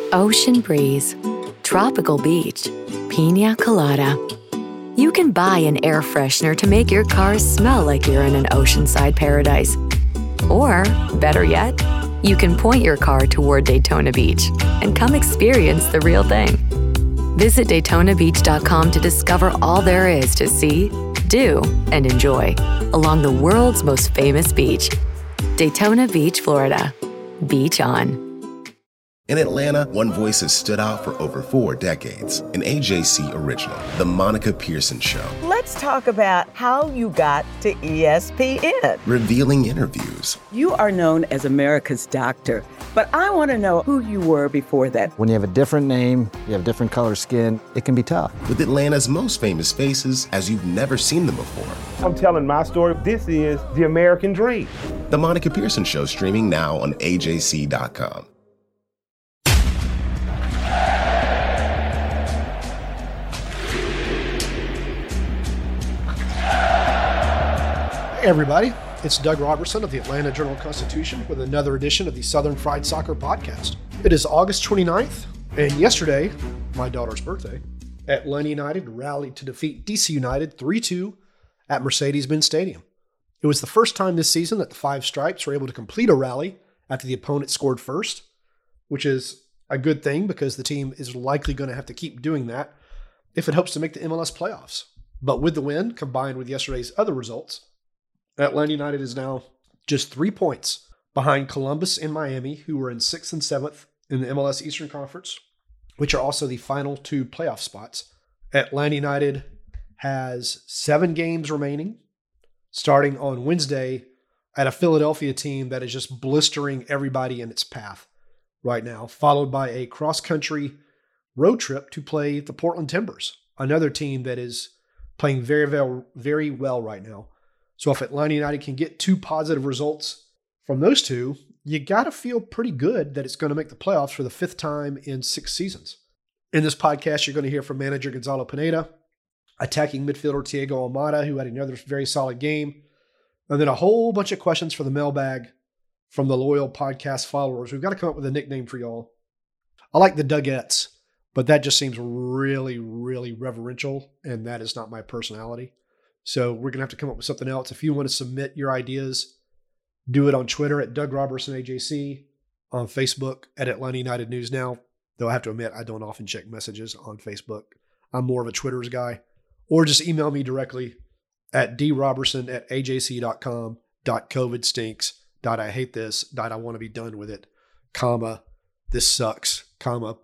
Ocean breeze, tropical beach, pina colada. You can buy an air freshener to make your car smell like you're in an oceanside paradise. Or, better yet, you can point your car toward Daytona Beach and come experience the real thing. Visit DaytonaBeach.com to discover all there is to see, do, and enjoy along the world's most famous beach. Daytona Beach, Florida. Beach on. In Atlanta, one voice has stood out for over 4 decades. An AJC original, The Monica Pearson Show. Let's talk about how you got to ESPN. Revealing interviews. You are known as America's doctor, but I want to know who you were before that. When you have a different name, you have different color skin, it can be tough. With Atlanta's most famous faces as you've never seen them before. I'm telling my story. This is the American dream. The Monica Pearson Show, streaming now on AJC.com. Hey everybody, it's Doug Robertson of the Atlanta Journal-Constitution with another edition of the Southern Fried Soccer Podcast. It is August 29th, and yesterday, my daughter's birthday, Atlanta United rallied to defeat DC United 3-2 at Mercedes-Benz Stadium. It was the first time this season that the Five Stripes were able to complete a rally after the opponent scored first, which is a good thing because the team is likely going to have to keep doing that if it hopes to make the MLS playoffs. But with the win, combined with yesterday's other results, Atlanta United is now just 3 points behind Columbus and Miami, who were in 6th and 7th in the MLS Eastern Conference, which are also the final 2 playoff spots. Atlanta United has 7 games remaining, starting on Wednesday at a Philadelphia team that is just blistering everybody in its path right now, followed by a cross-country road trip to play the Portland Timbers, another team that is playing very well right now. So if Atlanta United can get 2 positive results from those 2, you got to feel pretty good that it's going to make the playoffs for the 5th time in 6 seasons. In this podcast, you're going to hear from manager Gonzalo Pineda, attacking midfielder Thiago Almada, who had another very solid game, and then a whole bunch of questions for the mailbag from the loyal podcast followers. We've got to come up with a nickname for y'all. I like the Dugettes, but that just seems really, really reverential, and that is not my personality. So we're going to have to come up with something else. If you want to submit your ideas, do it on Twitter at Doug Robertson AJC, on Facebook at Atlanta United News Now. Though I have to admit, I don't often check messages on Facebook. I'm more of a Twitter's guy. Or just email me directly at drobertson@ajc.com. .covid stinks. .I hate this. .I want to be done with it. Comma. This sucks. Comma.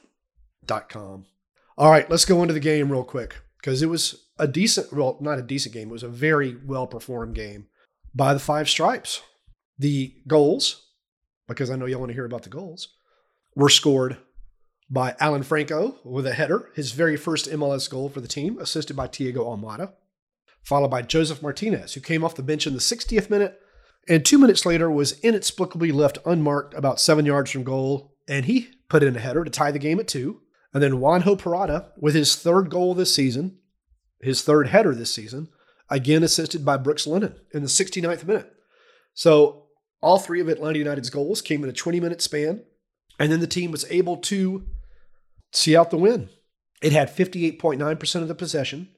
.com. All right, let's go into the game real quick because it was a decent, well, not a decent game. It was a very well-performed game by the Five Stripes. The goals, because I know y'all want to hear about the goals, were scored by Alan Franco with a header, his very first MLS goal for the team, assisted by Thiago Almada, followed by Joseph Martinez, who came off the bench in the 60th minute, and 2 minutes later was inexplicably left unmarked about 7 yards from goal, and he put in a header to tie the game at 2. And then Juanjo Parada, with his 3rd goal this season, his 3rd header this season, again assisted by Brooks Lennon in the 69th minute. So all 3 of Atlanta United's goals came in a 20-minute span, and then the team was able to see out the win. It had 58.9% of the possession,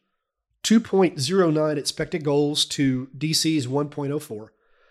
2.09 expected goals to DC's 1.04,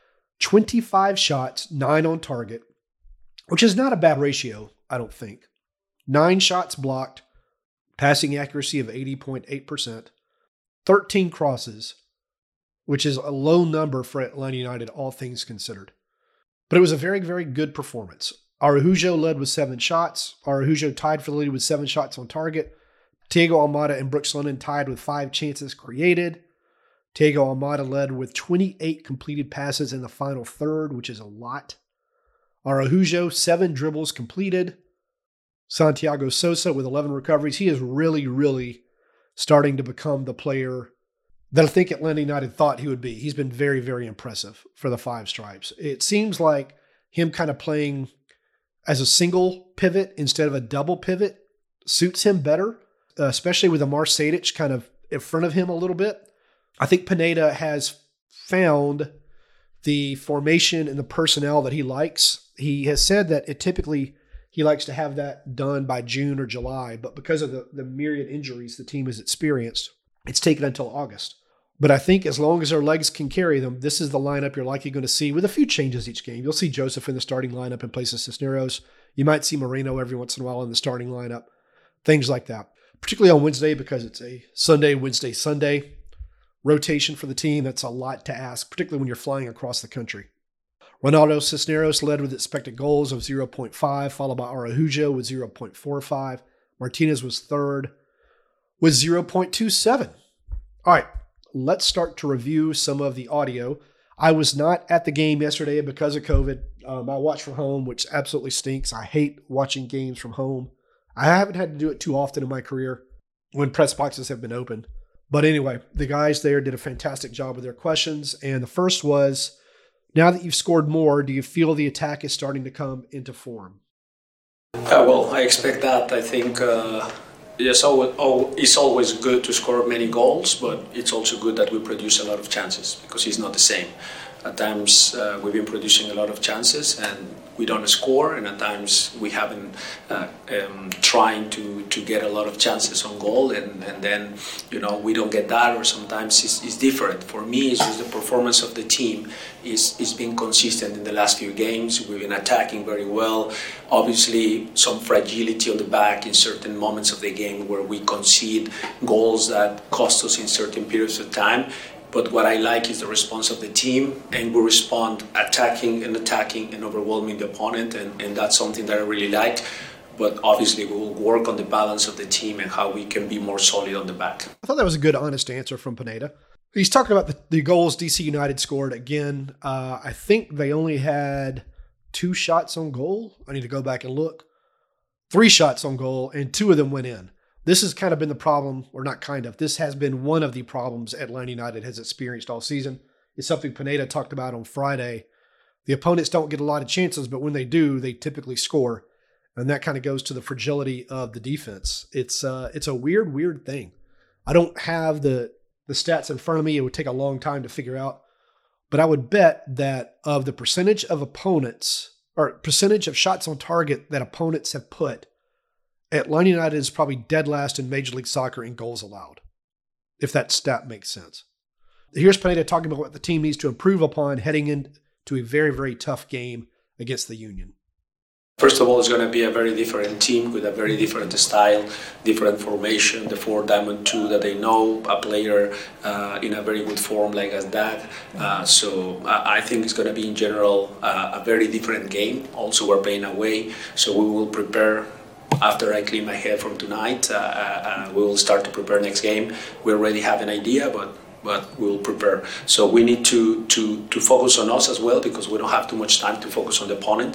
25 shots, 9 on target, which is not a bad ratio, I don't think. 9 shots blocked, passing accuracy of 80.8%, 13 crosses, which is a low number for Atlanta United, all things considered. But it was a very, very good performance. Araujo led with 7 shots. Araujo tied for the lead with 7 shots on target. Thiago Almada and Brooks Lennon tied with 5 chances created. Thiago Almada led with 28 completed passes in the final third, which is a lot. Araujo, 7 dribbles completed. Santiago Sosa with 11 recoveries. He is really, really starting to become the player that I think Atlanta United thought he would be. He's been very, very impressive for the Five Stripes. It seems like him kind of playing as a single pivot instead of a double pivot suits him better, especially with Amar Sejdic kind of in front of him a little bit. I think Pineda has found the formation and the personnel that he likes. He has said that it typically he likes to have that done by June or July, but because of the myriad injuries the team has experienced, it's taken until August. But I think as long as their legs can carry them, this is the lineup you're likely going to see with a few changes each game. You'll see Joseph in the starting lineup in place of Cisneros. You might see Moreno every once in a while in the starting lineup, things like that. Particularly on Wednesday because it's a Sunday, Wednesday, Sunday rotation for the team. That's a lot to ask, particularly when you're flying across the country. Ronaldo Cisneros led with expected goals of 0.5, followed by Araujo with 0.45. Martinez was third with 0.27. All right, let's start to review some of the audio. I was not at the game yesterday because of COVID. I watched from home, which absolutely stinks. I hate watching games from home. I haven't had to do it too often in my career when press boxes have been open. But anyway, the guys there did a fantastic job with their questions. And the first was, now that you've scored more, do you feel the attack is starting to come into form? Well, I expect that. I think it's always good to score many goals, but it's also good that we produce a lot of chances because it's not the same. At times we've been producing a lot of chances and we don't score, and at times we haven't trying to get a lot of chances on goal, and then we don't get that, or sometimes it's different. For me, it's just the performance of the team is being consistent in the last few games. We've been attacking very well. Obviously, some fragility on the back in certain moments of the game where we concede goals that cost us in certain periods of time. But what I like is the response of the team, and we respond attacking and overwhelming the opponent, and that's something that I really like. But obviously we will work on the balance of the team and how we can be more solid on the back. I thought that was a good, honest answer from Pineda. He's talking about the goals DC United scored. Again, I think they only had 2 shots on goal. I need to go back and look. 3 shots on goal, and 2 of them went in. This has kind of been the problem, or not kind of. This has been one of the problems Atlanta United has experienced all season. It's something Pineda talked about on Friday. The opponents don't get a lot of chances, but when they do, they typically score. And that kind of goes to the fragility of the defense. It's a weird thing. I don't have the stats in front of me. It would take a long time to figure out. But I would bet that of the percentage of opponents, or percentage of shots on target that opponents have put, Atlanta United is probably dead last in Major League Soccer in goals allowed, if that stat makes sense. Here's Pineda talking about what the team needs to improve upon heading into a very, very tough game against the Union. First of all, it's going to be a very different team with a very different style, different formation, the 4-diamond-2 that they know, a player in a very good form like that. So I think it's going to be, in general, a very different game. Also, we're playing away, so we will prepare. After I clean my head from tonight, we will start to prepare next game. We already have an idea, but we will prepare. So we need to focus on us as well, because we don't have too much time to focus on the opponent.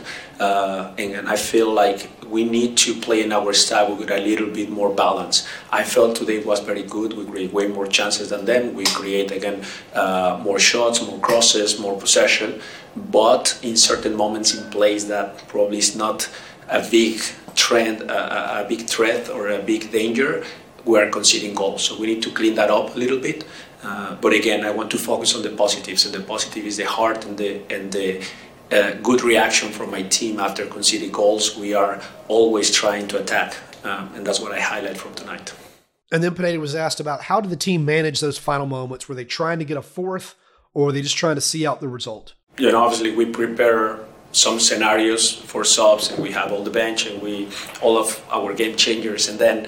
And I feel like we need to play in our style with a little bit more balance. I felt today was very good. We create way more chances than them. We create, again, more shots, more crosses, more possession. But in certain moments in plays that probably is not a big trend, a big threat or a big danger, we are conceding goals. So we need to clean that up a little bit. But again, I want to focus on the positives, and the positive is the heart and the good reaction from my team after conceding goals. We are always trying to attack, and that's what I highlight from tonight. And then Pineda was asked about how did the team manage those final moments? Were they trying to get a fourth, or were they just trying to see out the result? Obviously we prepare some scenarios for subs, and we have all the bench and all of our game changers, and then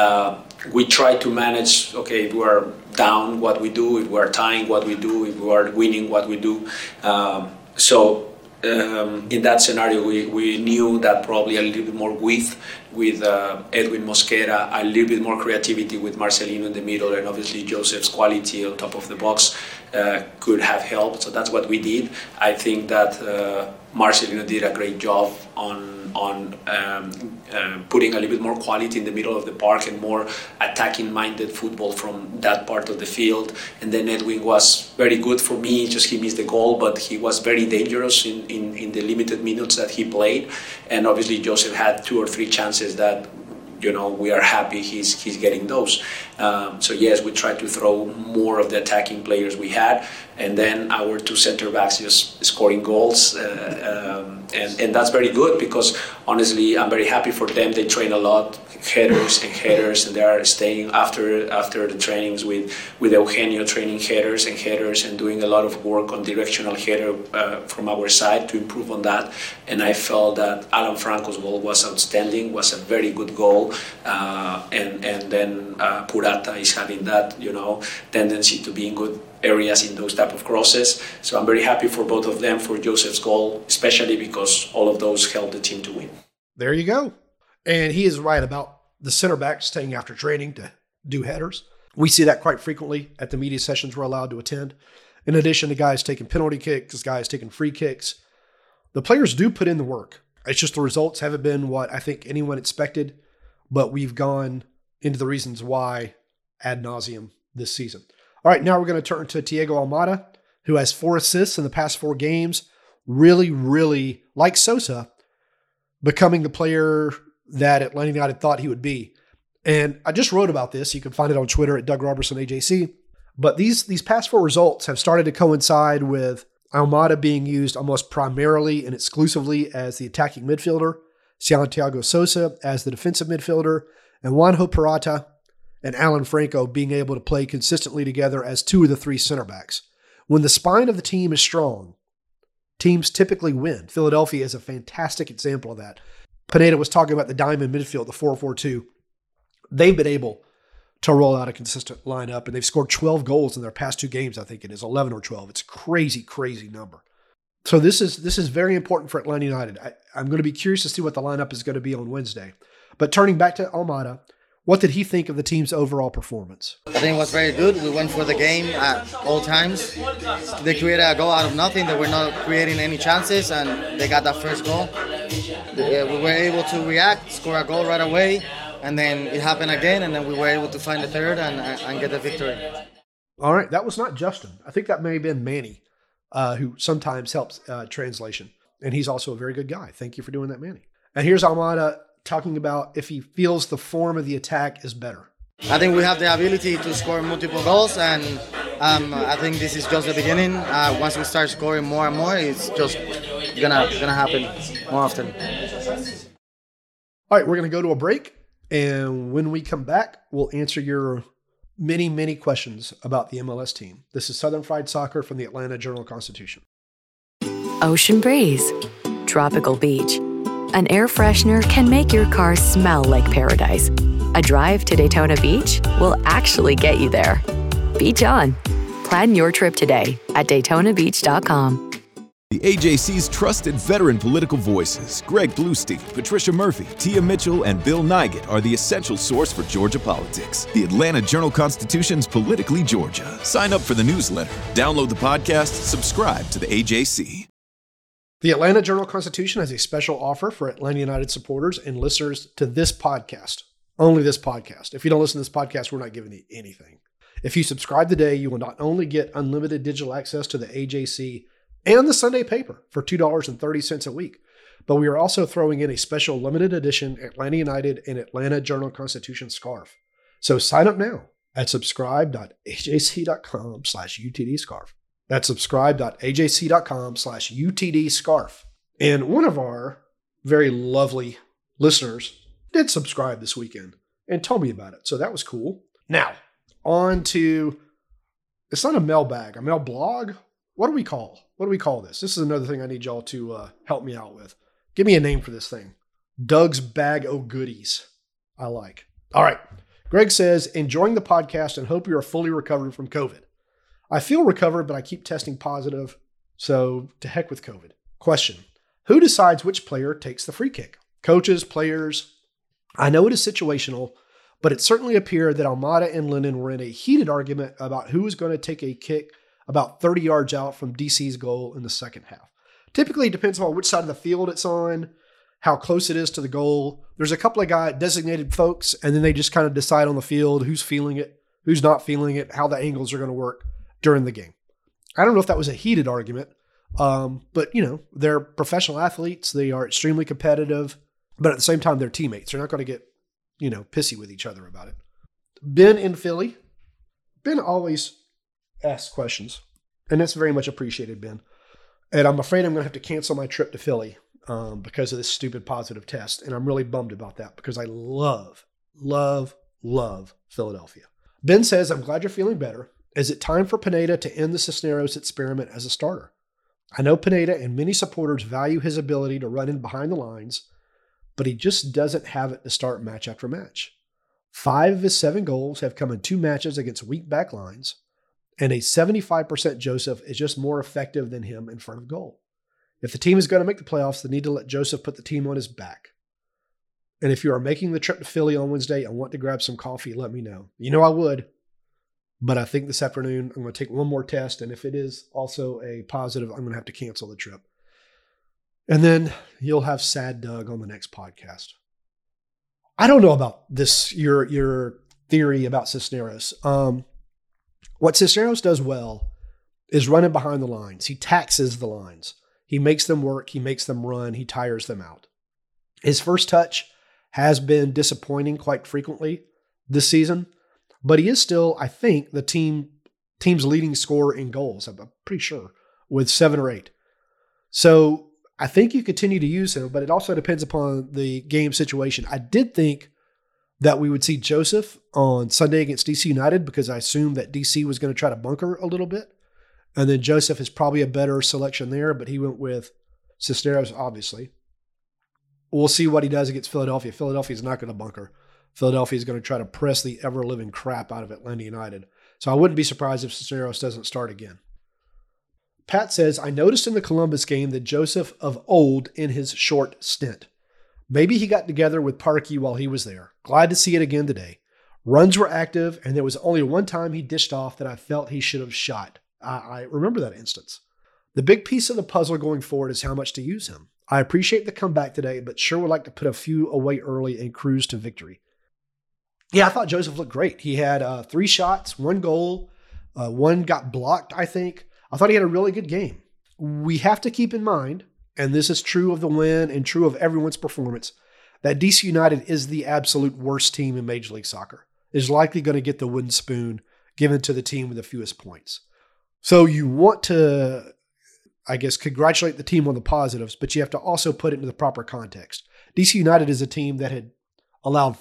we try to manage, okay, if we are down, what we do, if we are tying, what we do, if we are winning, what we do. In that scenario, we knew that probably a little bit more width with Edwin Mosquera, a little bit more creativity with Marcelino in the middle, and obviously Joseph's quality on top of the box could have helped. So that's what we did. I think that Marcelino did a great job on putting a little bit more quality in the middle of the park and more attacking-minded football from that part of the field. And then Edwin was very good for me. Just he missed the goal, but he was very dangerous in the limited minutes that he played. And obviously Joseph had 2 or 3 chances that, we are happy he's getting those. So yes, we tried to throw more of the attacking players we had, and then our two center backs just scoring goals, and that's very good because honestly, I'm very happy for them. They train a lot, headers, and they are staying after the trainings with Eugenio training headers and doing a lot of work on directional header from our side to improve on that. And I felt that Alan Franco's goal was outstanding, was a very good goal, and then Purata is having that tendency to be in good areas in those type of crosses. So I'm very happy for both of them, for Joseph's goal, especially because all of those helped the team to win. There you go. And he is right about the center back staying after training to do headers. We see that quite frequently at the media sessions we're allowed to attend. In addition to guys taking penalty kicks, guys taking free kicks, the players do put in the work. It's just the results haven't been what I think anyone expected, but we've gone into the reasons why ad nauseum this season. All right, now we're going to turn to Thiago Almada, who has 4 assists in the past 4 games. Really, really, like Sosa, becoming the player that Atlanta United thought he would be. And I just wrote about this. You can find it on Twitter at Doug Robertson AJC. But these past 4 results have started to coincide with Almada being used almost primarily and exclusively as the attacking midfielder, Santiago Sosa as the defensive midfielder, and Juanjo Purata and Alan Franco being able to play consistently together as 2 of the 3 center backs. When the spine of the team is strong, teams typically win. Philadelphia is a fantastic example of that. Pineda was talking about the diamond midfield, the 4-4-2. They've been able to roll out a consistent lineup, and they've scored 12 goals in their past 2 games, I think it is, 11 or 12. It's a crazy, crazy number. So this is very important for Atlanta United. I'm going to be curious to see what the lineup is going to be on Wednesday. But turning back to Almada, what did he think of the team's overall performance? I think it was very good. We went for the game at all times. They created a goal out of nothing. They were not creating any chances, and they got that first goal. We were able to react, score a goal right away, and then it happened again, and then we were able to find the third and get the victory. All right, that was not Justin. I think that may have been Manny, who sometimes helps translation. And he's also a very good guy. Thank you for doing that, Manny. And here's Almada talking about if he feels the form of the attack is better. I think we have the ability to score multiple goals, and I think this is just the beginning. Once we start scoring more and more, it's just gonna happen more often. All right, we're gonna go to a break, and when we come back, we'll answer your many, many questions about the MLS team. This is Southern Fried Soccer from the Atlanta Journal-Constitution. Ocean breeze, tropical beach. An air freshener can make your car smell like paradise. A drive to Daytona Beach will actually get you there. Beach on. Plan your trip today at DaytonaBeach.com. The AJC's trusted veteran political voices, Greg Bluestein, Patricia Murphy, Tia Mitchell, and Bill Nygut, are the essential source for Georgia politics. The Atlanta Journal-Constitution's Politically Georgia. Sign up for the newsletter, download the podcast, subscribe to the AJC. The Atlanta Journal-Constitution has a special offer for Atlanta United supporters and listeners to this podcast. Only this podcast. If you don't listen to this podcast, we're not giving you anything. If you subscribe today, you will not only get unlimited digital access to the AJC and the Sunday paper for $2.30 a week, but we are also throwing in a special limited edition Atlanta United and Atlanta Journal-Constitution scarf. So sign up now at subscribe.ajc.com/UTD-scarf. That's subscribe.ajc.com/UTD-scarf. And one of our very lovely listeners did subscribe this weekend and told me about it. So that was cool. Now, on to, it's not a mailbag, a mail blog. What do we call this? This is another thing I need y'all to help me out with. Give me a name for this thing. Doug's Bag o' Goodies. I like. All right. Greg says, enjoying the podcast and hope you are fully recovered from COVID. I feel recovered, but I keep testing positive. So to heck with COVID. Question. Who decides which player takes the free kick? Coaches, players? I know it is situational, but it certainly appeared that Almada and Lennon were in a heated argument about who was going to take a kick about 30 yards out from DC's goal in the second half. Typically, it depends on which side of the field it's on, how close it is to the goal. There's a couple of designated folks, and then they just kind of decide on the field who's feeling it, who's not feeling it, how the angles are going to work during the game. I don't know if that was a heated argument, but, they're professional athletes. They are extremely competitive, but at the same time, they're teammates. They're not going to get, pissy with each other about it. Ben in Philly. Ben always asks questions, and that's very much appreciated, Ben. And I'm afraid I'm going to have to cancel my trip to Philly because of this stupid positive test. And I'm really bummed about that because I love Philadelphia. Ben says, I'm glad you're feeling better. Is it time for Pineda to end the Cisneros experiment as a starter? I know Pineda and many supporters value his ability to run in behind the lines, but he just doesn't have it to start match after match. 5 of his 7 goals have come in 2 matches against weak back lines, and a 75% Joseph is just more effective than him in front of goal. If the team is going to make the playoffs, they need to let Joseph put the team on his back. And if you are making the trip to Philly on Wednesday and want to grab some coffee, let me know. You know I would, but I think this afternoon I'm going to take one more test, and if it is also a positive, I'm going to have to cancel the trip. And then you'll have Sad Doug on the next podcast. I don't know about this, your theory about Cisneros. What Cisneros does well is running behind the lines. He taxes the lines. He makes them work. He makes them run. He tires them out. His first touch has been disappointing quite frequently this season, but he is still, I think, the team's leading scorer in goals. I'm pretty sure, with 7 or 8. So I think you continue to use him, but it also depends upon the game situation. I did think that we would see Joseph on Sunday against DC United because I assumed that DC was going to try to bunker a little bit. And then Joseph is probably a better selection there, but he went with Cisneros, obviously. We'll see what he does against Philadelphia. Philadelphia is not going to bunker. Philadelphia is going to try to press the ever-living crap out of Atlanta United. So I wouldn't be surprised if Cisneros doesn't start again. Pat says, I noticed in the Columbus game that Joseph of old in his short stint. Maybe he got together with Parkey while he was there. Glad to see it again today. Runs were active, and there was only one time he dished off that I felt he should have shot. I remember that instance. The big piece of the puzzle going forward is how much to use him. I appreciate the comeback today, but sure would like to put a few away early and cruise to victory. Yeah, I thought Joseph looked great. He had 3 shots, 1 goal, 1 got blocked, I think. I thought he had a really good game. We have to keep in mind, and this is true of the win and true of everyone's performance, that DC United is the absolute worst team in Major League Soccer. Is likely going to get the wooden spoon given to the team with the fewest points. So you want to, I guess, congratulate the team on the positives, but you have to also put it into the proper context. DC United is a team that had allowed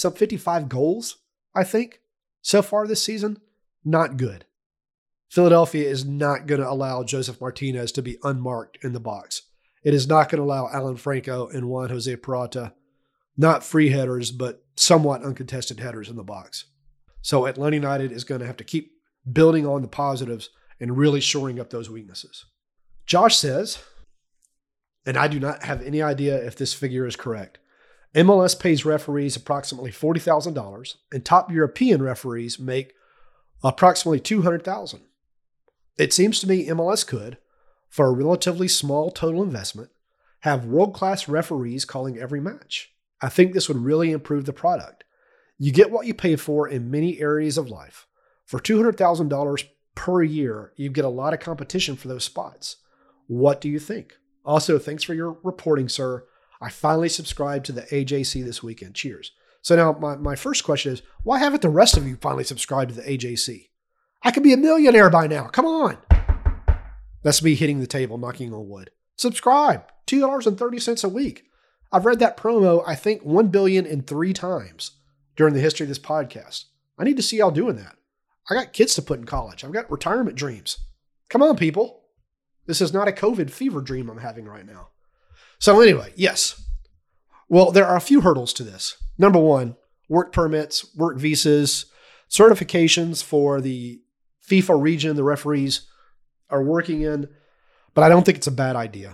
55 goals, I think, so far this season. Not good. Philadelphia is not going to allow Joseph Martinez to be unmarked in the box. It is not going to allow Alan Franco and Juan Jose Peralta, not free headers, but somewhat uncontested headers in the box. So Atlanta United is going to have to keep building on the positives and really shoring up those weaknesses. Josh says, and I do not have any idea if this figure is correct, MLS pays referees approximately $40,000, and top European referees make approximately $200,000. It seems to me MLS could, for a relatively small total investment, have world-class referees calling every match. I think this would really improve the product. You get what you pay for in many areas of life. For $200,000 per year, you get a lot of competition for those spots. What do you think? Also, thanks for your reporting, sir. I finally subscribed to the AJC this weekend. Cheers. So now my first question is, why haven't the rest of you finally subscribed to the AJC? I could be a millionaire by now. Come on. That's me hitting the table, knocking on wood. Subscribe. $2.30 a week. I've read that promo, I think, 1 billion and 3 times during the history of this podcast. I need to see y'all doing that. I got kids to put in college. I've got retirement dreams. Come on, people. This is not a COVID fever dream I'm having right now. So anyway, yes. Well, there are a few hurdles to this. Number 1, work permits, work visas, certifications for the FIFA region the referees are working in, but I don't think it's a bad idea.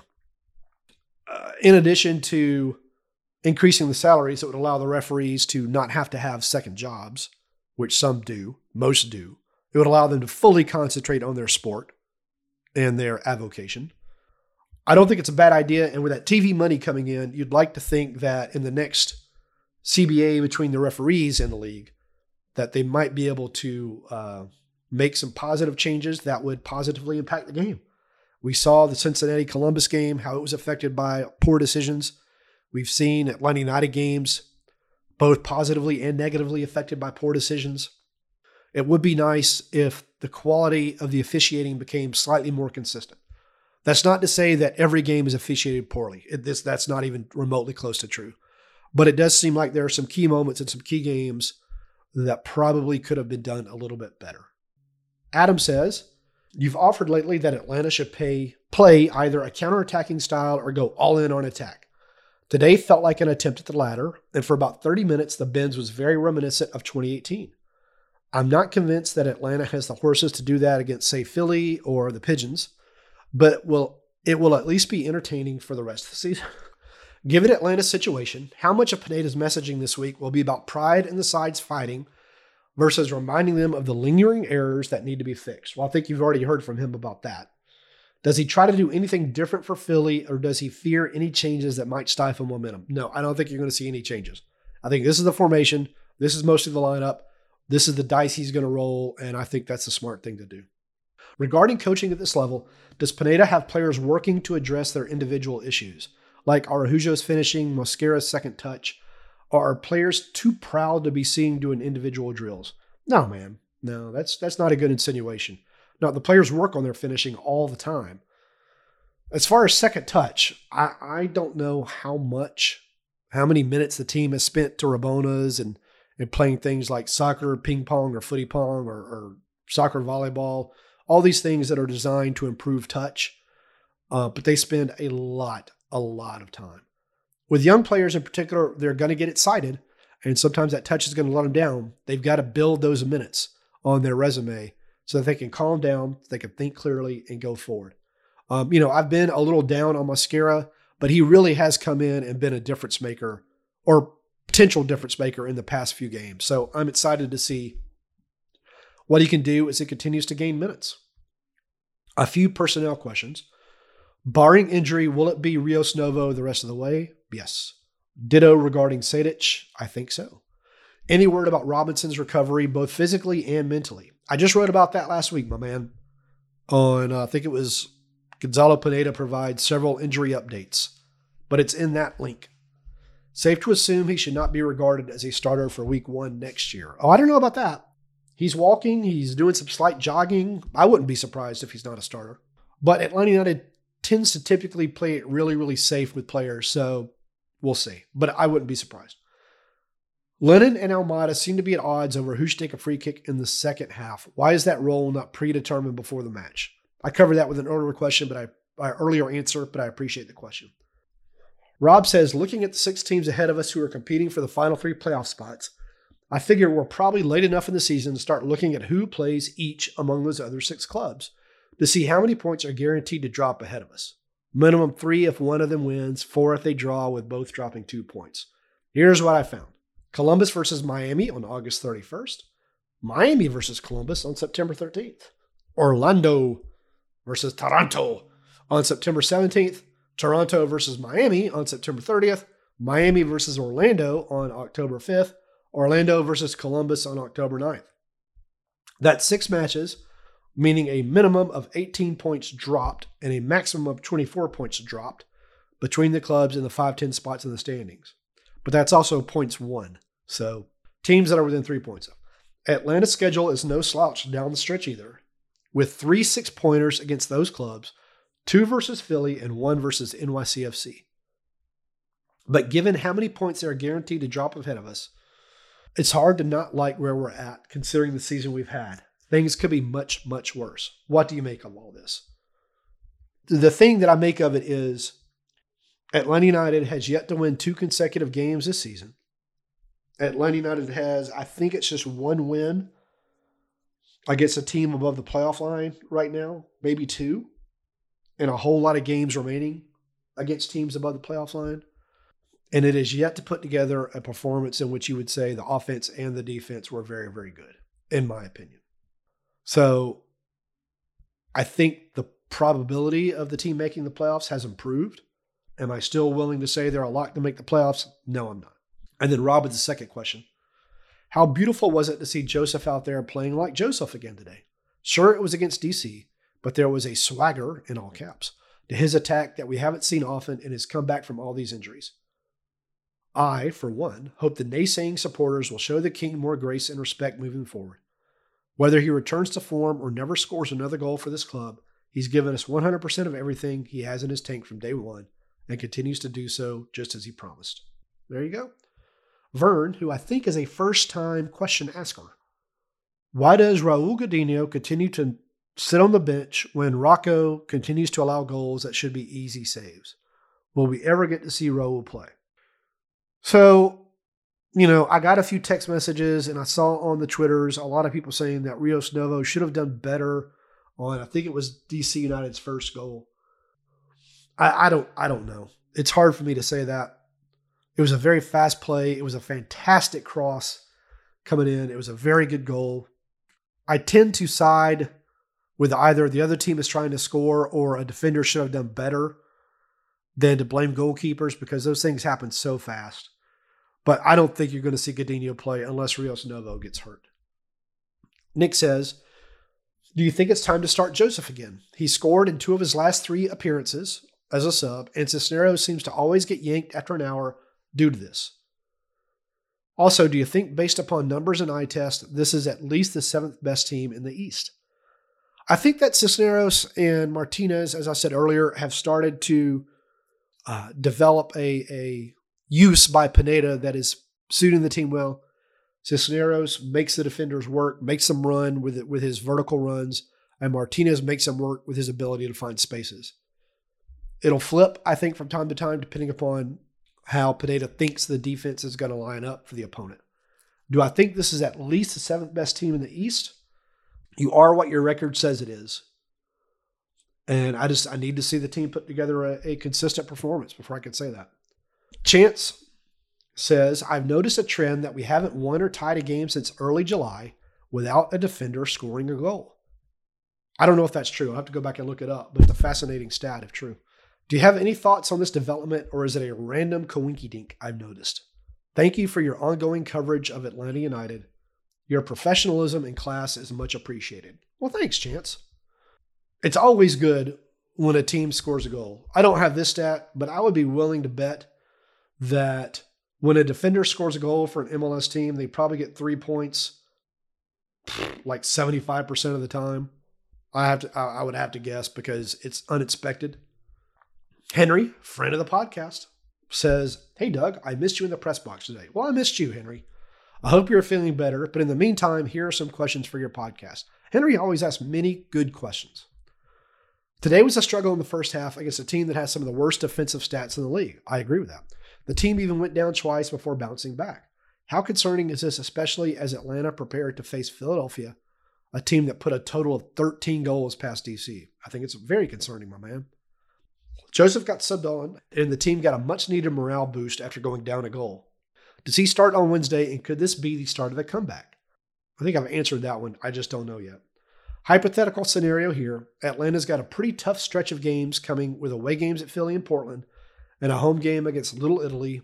In addition to increasing the salaries, it would allow the referees to not have to have second jobs, which some do, most do. It would allow them to fully concentrate on their sport and their avocation. I don't think it's a bad idea, and with that TV money coming in, you'd like to think that in the next CBA between the referees and the league, that they might be able to make some positive changes that would positively impact the game. We saw the Cincinnati-Columbus game, how it was affected by poor decisions. We've seen Atlanta United games, both positively and negatively affected by poor decisions. It would be nice if the quality of the officiating became slightly more consistent. That's not to say that every game is officiated poorly. That's not even remotely close to true. But it does seem like there are some key moments in some key games that probably could have been done a little bit better. Adam says, you've offered lately that Atlanta should play either a counterattacking style or go all in on attack. Today felt like an attempt at the latter, and for about 30 minutes, the Benz was very reminiscent of 2018. I'm not convinced that Atlanta has the horses to do that against, say, Philly or the Pigeons, but it will at least be entertaining for the rest of the season. Given Atlanta's situation, how much of Pineda's messaging this week will be about pride in the sides fighting versus reminding them of the lingering errors that need to be fixed? Well, I think you've already heard from him about that. Does he try to do anything different for Philly, or does he fear any changes that might stifle momentum? No, I don't think you're going to see any changes. I think this is the formation. This is mostly the lineup. This is the dice he's going to roll, and I think that's the smart thing to do. Regarding coaching at this level, does Pineda have players working to address their individual issues, like Araujo's finishing, Mosquera's second touch? Or are players too proud to be seen doing individual drills? No, man. No, that's not a good insinuation. No, the players work on their finishing all the time. As far as second touch, I don't know how many minutes the team has spent to Rabonas and playing things like soccer, ping pong, or footy pong, or soccer volleyball, all these things that are designed to improve touch. But they spend a lot of time. With young players in particular, they're going to get excited, and sometimes that touch is going to let them down. They've got to build those minutes on their resume so that they can calm down, they can think clearly, and go forward. I've been a little down on Mosquera, but he really has come in and been a difference maker, or potential difference maker, in the past few games. So I'm excited to see what he can do as he continues to gain minutes. A few personnel questions. Barring injury, will it be Rios Novo the rest of the way? Yes. Ditto regarding Sejdic? I think so. Any word about Robinson's recovery, both physically and mentally? I just wrote about that last week, my man. I think it was Gonzalo Pineda provides several injury updates, but it's in that link. Safe to assume he should not be regarded as a starter for week 1 next year. Oh, I don't know about that. He's walking. He's doing some slight jogging. I wouldn't be surprised if he's not a starter. But Atlanta United tends to typically play it really, really safe with players, so we'll see. But I wouldn't be surprised. Lennon and Almada seem to be at odds over who should take a free kick in the second half. Why is that role not predetermined before the match? I covered that with an earlier question, earlier answer, but I appreciate the question. Rob says, looking at the 6 teams ahead of us who are competing for the final 3 playoff spots, I figure we're probably late enough in the season to start looking at who plays each among those other 6 clubs to see how many points are guaranteed to drop ahead of us. Minimum 3 if one of them wins, 4 if they draw, with both dropping 2 points. Here's what I found. Columbus versus Miami on August 31st. Miami versus Columbus on September 13th. Orlando versus Toronto on September 17th. Toronto versus Miami on September 30th. Miami versus Orlando on October 5th. Orlando versus Columbus on October 9th. That's 6 matches, meaning a minimum of 18 points dropped and a maximum of 24 points dropped between the clubs in the 5-10 spots in the standings. But that's also points won. So teams that are within 3 points of. Atlanta's schedule is no slouch down the stretch either, with 3 6-pointers against those clubs, 2 versus Philly and 1 versus NYCFC. But given how many points they are guaranteed to drop ahead of us, it's hard to not like where we're at, considering the season we've had. Things could be much, much worse. What do you make of all this? The thing that I make of it is Atlanta United has yet to win 2 consecutive games this season. Atlanta United has, I think it's just 1 win against a team above the playoff line right now, maybe 2, and a whole lot of games remaining against teams above the playoff line. And it is yet to put together a performance in which you would say the offense and the defense were very, very good, in my opinion. So I think the probability of the team making the playoffs has improved. Am I still willing to say they're a lock to make the playoffs? No, I'm not. And then Rob with the second question. How beautiful was it to see Joseph out there playing like Joseph again today? Sure, it was against DC, but there was a swagger, in all caps, to his attack that we haven't seen often in his comeback from all these injuries. I, for one, hope the naysaying supporters will show the King more grace and respect moving forward. Whether he returns to form or never scores another goal for this club, he's given us 100% of everything he has in his tank from day one and continues to do so just as he promised. There you go. Vern, who I think is a first-time question asker. Why does Raul Godinho continue to sit on the bench when Rocco continues to allow goals that should be easy saves? Will we ever get to see Raul play? So, I got a few text messages and I saw on the Twitters a lot of people saying that Rios Novo should have done better on, I think it was DC United's first goal. I don't know. It's hard for me to say that. It was a very fast play. It was a fantastic cross coming in. It was a very good goal. I tend to side with either the other team is trying to score or a defender should have done better than to blame goalkeepers because those things happen so fast. But I don't think you're going to see Godinho play unless Rios Novo gets hurt. Nick says, do you think it's time to start Joseph again? He scored in 2 of his last 3 appearances as a sub, and Cisneros seems to always get yanked after an hour due to this. Also, do you think based upon numbers and eye test, this is at least the 7th best team in the East? I think that Cisneros and Martinez, as I said earlier, have started to develop a use by Pineda that is suiting the team well. Cisneros makes the defenders work, makes them run with his vertical runs, and Martinez makes them work with his ability to find spaces. It'll flip, I think, from time to time, depending upon how Pineda thinks the defense is going to line up for the opponent. Do I think this is at least the 7th best team in the East? You are what your record says it is. And I need to see the team put together a consistent performance before I can say that. Chance says, I've noticed a trend that we haven't won or tied a game since early July without a defender scoring a goal. I don't know if that's true. I'll have to go back and look it up, but it's a fascinating stat if true. Do you have any thoughts on this development, or is it a random coinky-dink I've noticed? Thank you for your ongoing coverage of Atlanta United. Your professionalism and class is much appreciated. Well, thanks, Chance. It's always good when a team scores a goal. I don't have this stat, but I would be willing to bet that when a defender scores a goal for an MLS team, they probably get 3 points like 75% of the time. I would have to guess because it's unexpected. Henry, friend of the podcast, says, hey, Doug, I missed you in the press box today. Well, I missed you, Henry. I hope you're feeling better, but in the meantime, here are some questions for your podcast. Henry always asks many good questions. Today was a struggle in the first half against a team that has some of the worst defensive stats in the league. I agree with that. The team even went down twice before bouncing back. How concerning is this, especially as Atlanta prepared to face Philadelphia, a team that put a total of 13 goals past DC? I think it's very concerning, my man. Joseph got subbed on, and the team got a much-needed morale boost after going down a goal. Does he start on Wednesday, and could this be the start of a comeback? I think I've answered that one. I just don't know yet. Hypothetical scenario here. Atlanta's got a pretty tough stretch of games coming with away games at Philly and Portland and a home game against Little Italy.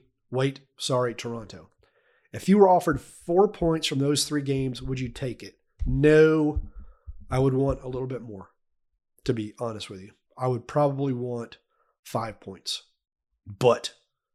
Toronto. If you were offered 4 points from those 3 games, would you take it? No, I would want a little bit more, to be honest with you. I would probably want 5 points. But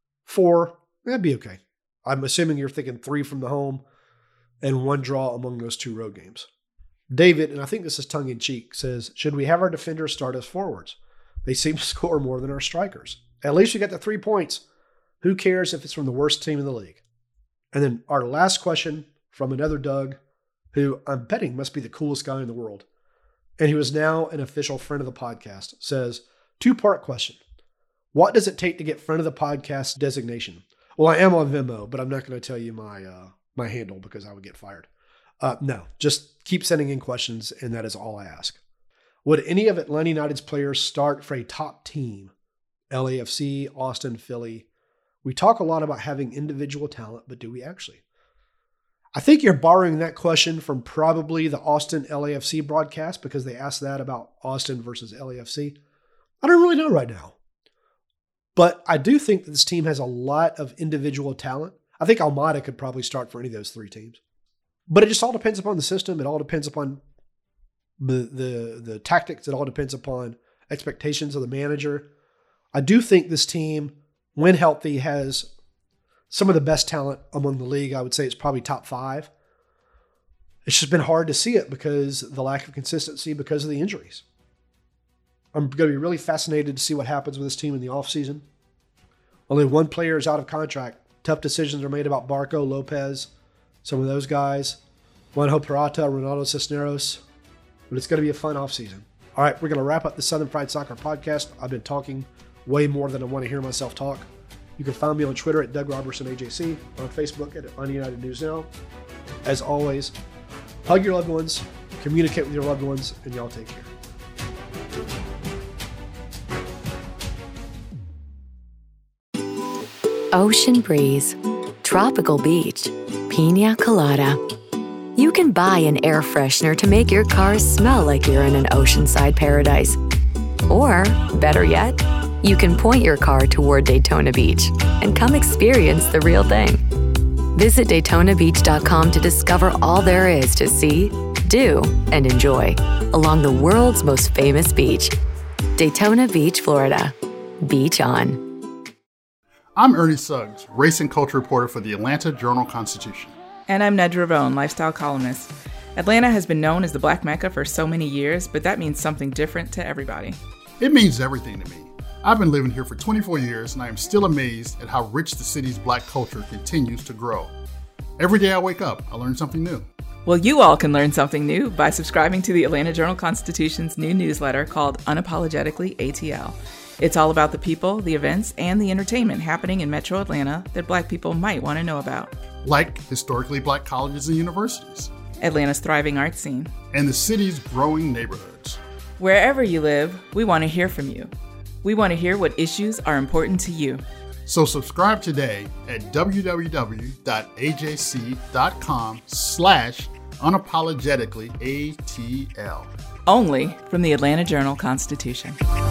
4, that'd be okay. I'm assuming you're thinking 3 from the home and 1 draw among those 2 road games. David, and I think this is tongue-in-cheek, says, should we have our defenders start as forwards? They seem to score more than our strikers. At least you got the 3 points. Who cares if it's from the worst team in the league? And then our last question from another Doug, who I'm betting must be the coolest guy in the world, and he was now an official friend of the podcast, says, 2-part question. What does it take to get friend of the podcast designation? Well, I am on Venmo, but I'm not going to tell you my handle because I would get fired. No, just keep sending in questions, and that is all I ask. Would any of Atlanta United's players start for a top team? LAFC, Austin, Philly. We talk a lot about having individual talent, but do we actually? I think you're borrowing that question from probably the Austin LAFC broadcast because they asked that about Austin versus LAFC. I don't really know right now. But I do think that this team has a lot of individual talent. I think Almada could probably start for any of those 3 teams. But it just all depends upon the system. It all depends upon the tactics. It all depends upon expectations of the manager. I do think this team, when healthy, has some of the best talent among the league. I would say it's probably top 5. It's just been hard to see it because of the lack of consistency, because of the injuries. I'm going to be really fascinated to see what happens with this team in the offseason. Only one player is out of contract. Tough decisions are made about Barco, Lopez, some of those guys. Juanjo Purata, Ronaldo Cisneros. But it's going to be a fun offseason. All right, we're going to wrap up the Southern Fried Soccer podcast. I've been talking way more than I want to hear myself talk. You can find me on Twitter at Doug Robertson AJC, on Facebook at Ununited News Now. As always, hug your loved ones, communicate with your loved ones, and y'all take care. Ocean breeze, tropical beach, pina colada. You can buy an air freshener to make your car smell like you're in an oceanside paradise. Or, better yet, you can point your car toward Daytona Beach and come experience the real thing. Visit DaytonaBeach.com to discover all there is to see, do, and enjoy along the world's most famous beach. Daytona Beach, Florida. Beach on. I'm Ernie Suggs, race and culture reporter for the Atlanta Journal-Constitution. And I'm Nedra Ravone, lifestyle columnist. Atlanta has been known as the Black Mecca for so many years, but that means something different to everybody. It means everything to me. I've been living here for 24 years, and I am still amazed at how rich the city's Black culture continues to grow. Every day I wake up, I learn something new. Well, you all can learn something new by subscribing to the Atlanta Journal-Constitution's new newsletter called Unapologetically ATL. It's all about the people, the events, and the entertainment happening in Metro Atlanta that Black people might want to know about. Like historically Black colleges and universities, Atlanta's thriving art scene, and the city's growing neighborhoods. Wherever you live, we want to hear from you. We want to hear what issues are important to you. So subscribe today at www.ajc.com/unapologeticallyATL. Only from the Atlanta Journal-Constitution.